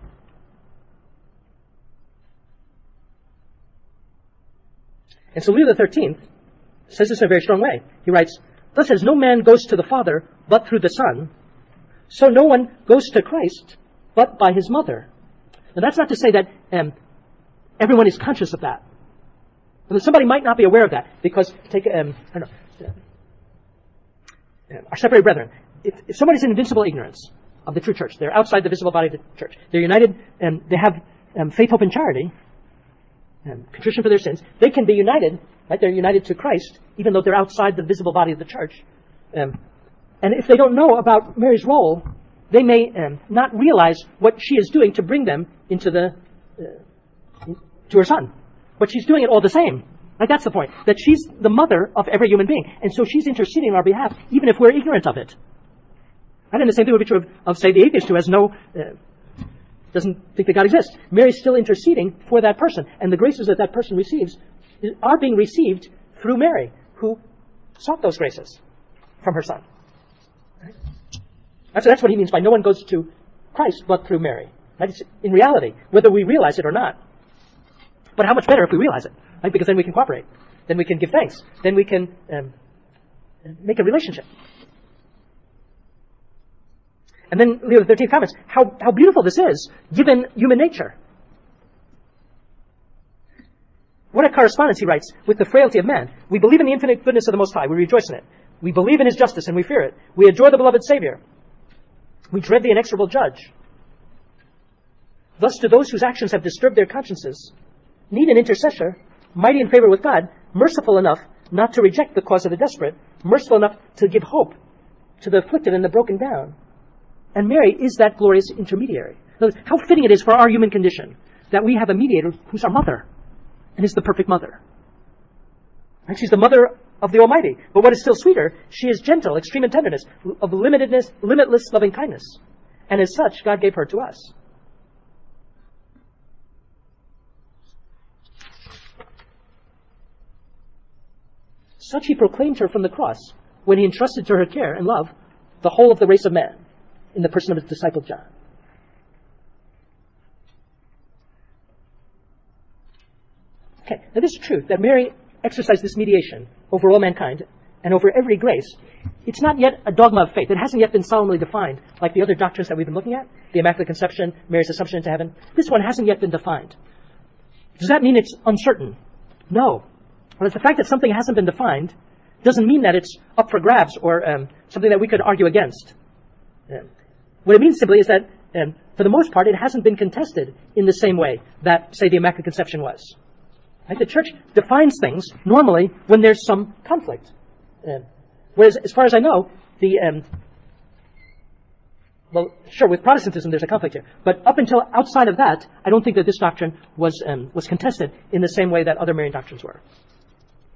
And so Leo XIII says this in a very strong way. He writes, "Thus as no man goes to the Father but through the Son, so no one goes to Christ but by his mother." Now that's not to say that everyone is conscious of that. And somebody might not be aware of that because, take, our separated brethren. If somebody's in invincible ignorance of the true church, they're outside the visible body of the church, they're united, and they have faith, hope, and charity, and contrition for their sins, they can be united, right? They're united to Christ, even though they're outside the visible body of the church. And if they don't know about Mary's role, they may not realize what she is doing to bring them into to her Son. But she's doing it all the same. Like, that's the point. That she's the mother of every human being. And so she's interceding on our behalf, even if we're ignorant of it. And the same thing would be true of say, the atheist who has doesn't think that God exists. Mary's still interceding for that person. And the graces that that person receives are being received through Mary, who sought those graces from her Son. Right? That's what he means by no one goes to Christ but through Mary. Right? It's in reality, whether we realize it or not. But how much better if we realize it, right? Because then we can cooperate. Then we can give thanks. Then we can make a relationship. And then Leo XIII comments how beautiful this is, given human nature. What a correspondence, he writes, with the frailty of man. We believe in the infinite goodness of the Most High. We rejoice in it. We believe in his justice and we fear it. We adore the beloved Savior. We dread the inexorable judge. Thus, to those whose actions have disturbed their consciences, need an intercessor, mighty in favor with God, merciful enough not to reject the cause of the desperate, merciful enough to give hope to the afflicted and the broken down. And Mary is that glorious intermediary. How fitting it is for our human condition that we have a mediator who's our mother and is the perfect mother. And she's the mother of the Almighty. But what is still sweeter, she is gentle, extreme in tenderness, of limitless loving kindness. And as such, God gave her to us. Such he proclaimed her from the cross when he entrusted to her care and love the whole of the race of man in the person of his disciple John. Okay, now this is true, that Mary exercised this mediation over all mankind and over every grace. It's not yet a dogma of faith. It hasn't yet been solemnly defined like the other doctrines that we've been looking at, the Immaculate Conception, Mary's Assumption into heaven. This one hasn't yet been defined. Does that mean it's uncertain? No. Well, the fact that something hasn't been defined doesn't mean that it's up for grabs or something that we could argue against. What it means simply is that, for the most part, it hasn't been contested in the same way that, say, the Immaculate Conception was. Right? The Church defines things normally when there's some conflict. Whereas, as far as I know, well, sure, with Protestantism there's a conflict here, but up until outside of that, I don't think that this doctrine was contested in the same way that other Marian doctrines were.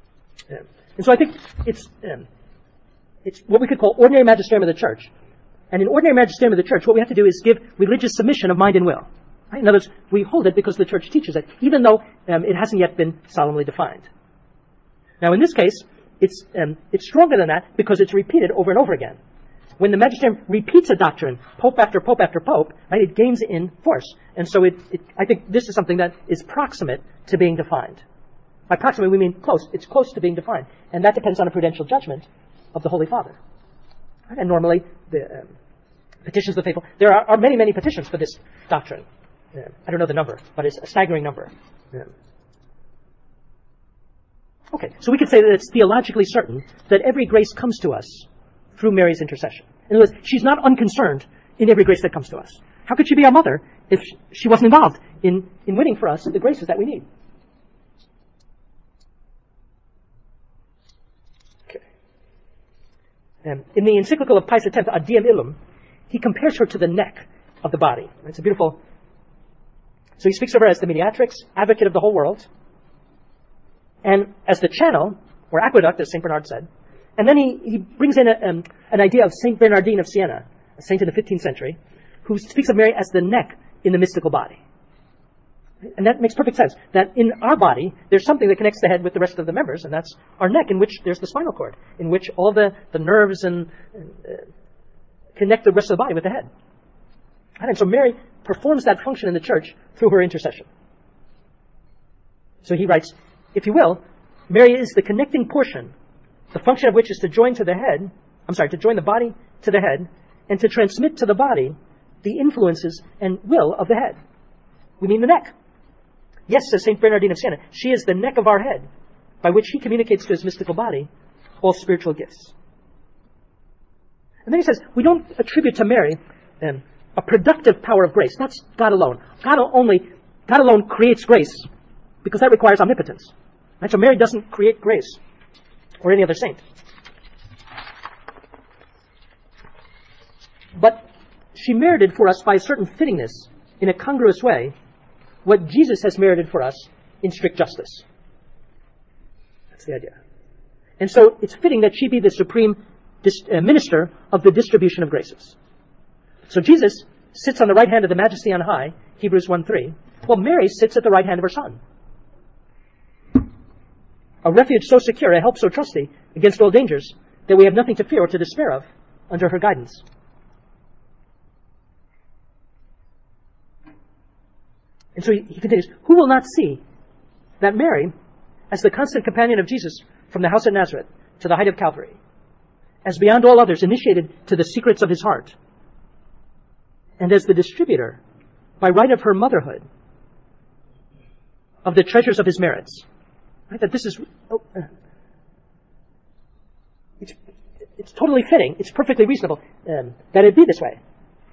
And so I think it's what we could call ordinary magisterium of the Church. And in ordinary magisterium of the church, what we have to do is give religious submission of mind and will. Right? In other words, we hold it because the church teaches it, even though it hasn't yet been solemnly defined. Now, in this case, it's stronger than that because it's repeated over and over again. When the magisterium repeats a doctrine, pope after pope after pope, right, it gains in force. And so I think this is something that is proximate to being defined. By proximate, we mean close. It's close to being defined. And that depends on a prudential judgment of the Holy Father. Right? And normally, the petitions of the faithful, there are many, many petitions for this doctrine. I don't know the number, but it's a staggering number. Okay, so we could say that it's theologically certain that every grace comes to us through Mary's intercession. In other words, she's not unconcerned in every grace that comes to us. How could she be our mother if she wasn't involved in winning for us the graces that we need? Okay. In the encyclical of Pius X, Ad Diem Illum, he compares her to the neck of the body. It's a beautiful... So he speaks of her as the mediatrix, advocate of the whole world, and as the channel, or aqueduct, as St. Bernard said. And then he brings in an idea of St. Bernardine of Siena, a saint in the 15th century, who speaks of Mary as the neck in the mystical body. And that makes perfect sense, that in our body, there's something that connects the head with the rest of the members, and that's our neck, in which there's the spinal cord, in which all the nerves and connect the rest of the body with the head. And so Mary performs that function in the church through her intercession. So he writes, if you will, Mary is the connecting portion, the function of which is to join the body to the head, and to transmit to the body the influences and will of the head. We mean the neck. Yes, says St. Bernardine of Siena, she is the neck of our head, by which he communicates to his mystical body all spiritual gifts. And then he says, we don't attribute to Mary a productive power of grace. That's God alone. God alone creates grace, because that requires omnipotence. Right? So Mary doesn't create grace, or any other saint. But she merited for us by a certain fittingness, in a congruous way, what Jesus has merited for us in strict justice. That's the idea. And so it's fitting that she be the supreme minister of the distribution of graces. So Jesus sits on the right hand of the Majesty on high, Hebrews 1:3, while Mary sits at the right hand of her Son. A refuge so secure, a help so trusty against all dangers, that we have nothing to fear or to despair of under her guidance. And so he continues, who will not see that Mary, as the constant companion of Jesus from the house at Nazareth to the height of Calvary, as beyond all others initiated to the secrets of his heart, and as the distributor, by right of her motherhood, of the treasures of his merits, right? That this is, it's totally fitting, it's perfectly reasonable that it be this way.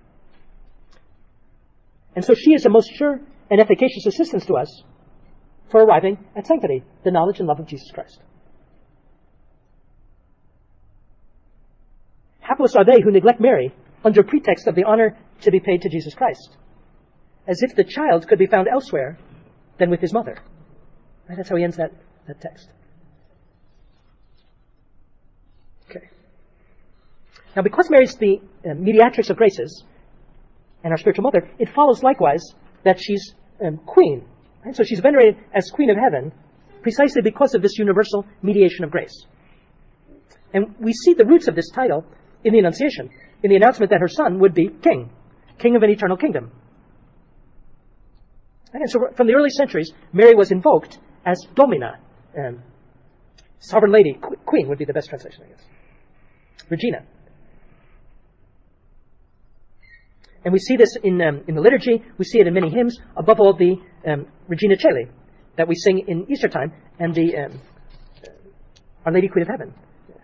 And so she is a most sure and efficacious assistance to us for arriving at sanctity, the knowledge and love of Jesus Christ. Hapless are they who neglect Mary under pretext of the honor to be paid to Jesus Christ, as if the child could be found elsewhere than with his mother. Right? That's how he ends that text. Okay. Now, because Mary is the mediatrix of graces and our spiritual mother, it follows likewise that she's queen. Right? So she's venerated as Queen of Heaven precisely because of this universal mediation of grace. And we see the roots of this title in the Annunciation, in the announcement that her Son would be king of an eternal kingdom. And so from the early centuries, Mary was invoked as Domina, sovereign lady, queen would be the best translation, I guess. Regina. And we see this in the liturgy, we see it in many hymns, above all the Regina Caeli that we sing in Easter time, and the Our Lady Queen of Heaven.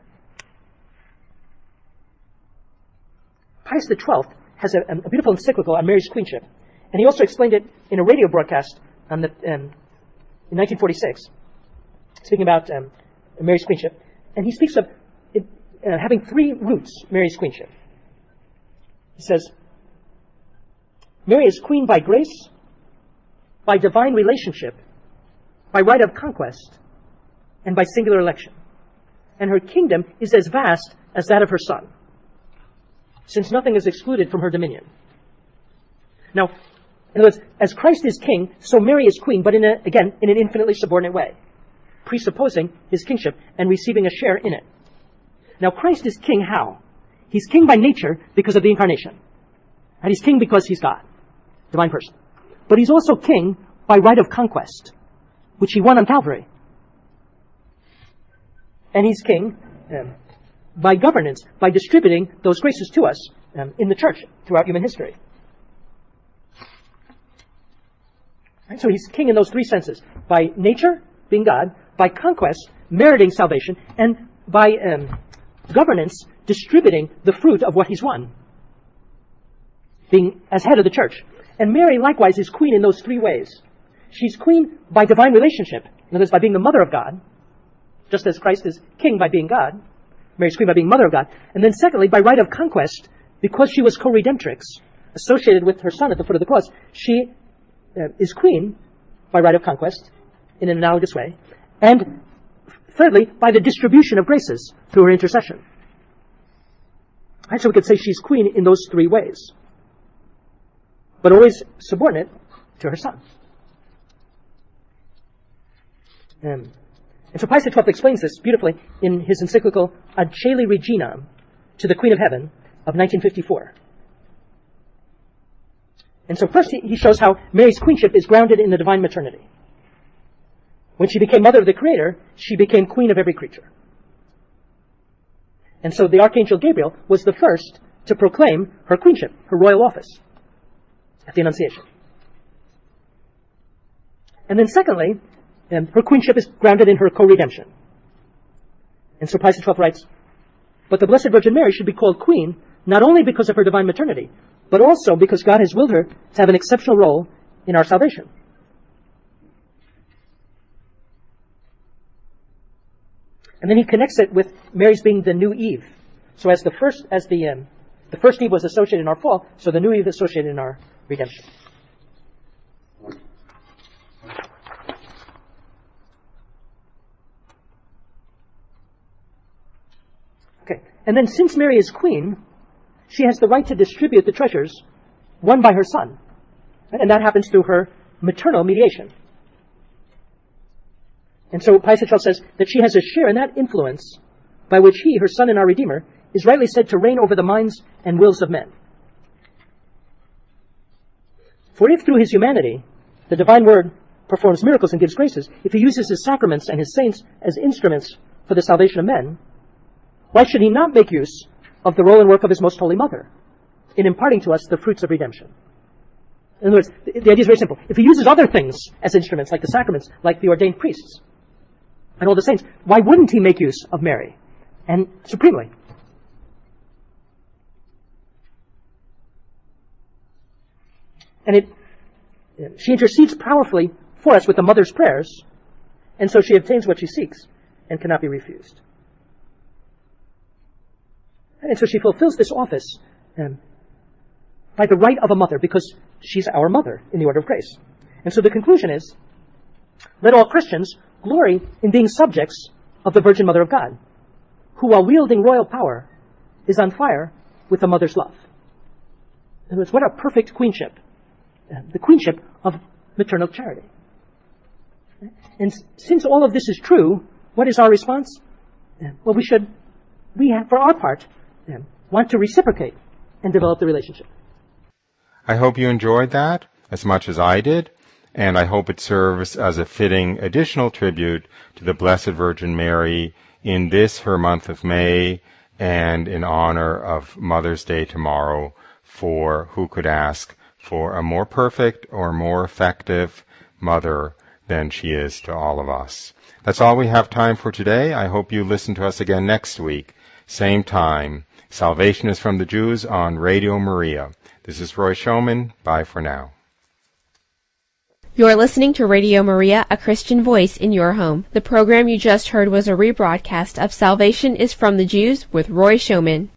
Pius XII has a beautiful encyclical on Mary's queenship, and he also explained it in a radio broadcast in 1946, speaking about Mary's queenship. And he speaks of it, having three roots, Mary's queenship. He says, Mary is queen by grace, by divine relationship, by right of conquest, and by singular election. And her kingdom is as vast as that of her Son. since nothing is excluded from her dominion. Now, in other words, as Christ is king, so Mary is queen, but in an infinitely subordinate way, presupposing his kingship and receiving a share in it. Now, Christ is king how? He's king by nature because of the incarnation. And he's king because he's God, divine person. But he's also king by right of conquest, which he won on Calvary. And he's king by governance, by distributing those graces to us in the church throughout human history. Right? So he's king in those three senses. By nature, being God, by conquest, meriting salvation, and by governance, distributing the fruit of what he's won, being as head of the church. And Mary, likewise, is queen in those three ways. She's queen by divine relationship, in other words, by being the mother of God, just as Christ is king by being God. Mary's queen by being mother of God. And then secondly, by right of conquest, because she was co-redemptrix, associated with her son at the foot of the cross, she is queen by right of conquest in an analogous way. And thirdly, by the distribution of graces through her intercession. Right, so we could say she's queen in those three ways, but always subordinate to her son. And so Pius XII explains this beautifully in his encyclical Ad Caeli Regina, to the Queen of Heaven, of 1954. And so first he shows how Mary's queenship is grounded in the divine maternity. When she became mother of the Creator, she became queen of every creature. And so the Archangel Gabriel was the first to proclaim her queenship, her royal office, at the Annunciation. And then secondly, her queenship is grounded in her co-redemption. And so Pius XII writes, but the Blessed Virgin Mary should be called queen not only because of her divine maternity, but also because God has willed her to have an exceptional role in our salvation. And then he connects it with Mary's being the new Eve. So as the first Eve was associated in our fall, so the new Eve is associated in our redemption. Okay. And then since Mary is queen, she has the right to distribute the treasures won by her son. And that happens through her maternal mediation. And so Pius XII says that she has a share in that influence by which he, her son and our Redeemer, is rightly said to reign over the minds and wills of men. For if through his humanity the divine word performs miracles and gives graces, if he uses his sacraments and his saints as instruments for the salvation of men, why should he not make use of the role and work of his most holy mother in imparting to us the fruits of redemption? In other words, the idea is very simple. If he uses other things as instruments, like the sacraments, like the ordained priests, and all the saints, why wouldn't he make use of Mary? And supremely. And she intercedes powerfully for us with the mother's prayers, and so she obtains what she seeks and cannot be refused. And so she fulfills this office by the right of a mother, because she's our mother in the order of grace. And so the conclusion is, let all Christians glory in being subjects of the Virgin Mother of God, who, while wielding royal power, is on fire with a mother's love. In other words, what a perfect queenship. The queenship of maternal charity. And since all of this is true, what is our response? Well, we have, for our part, want to reciprocate and develop the relationship. I hope you enjoyed that as much as I did, and I hope it serves as a fitting additional tribute to the Blessed Virgin Mary in this, her month of May, and in honor of Mother's Day tomorrow, for who could ask for a more perfect or more effective mother than she is to all of us. That's all we have time for today. I hope you listen to us again next week, same time. Salvation is from the Jews on Radio Maria. This is Roy Schoeman. Bye for now. You're listening to Radio Maria, a Christian voice in your home. The program you just heard was a rebroadcast of Salvation is from the Jews with Roy Schoeman.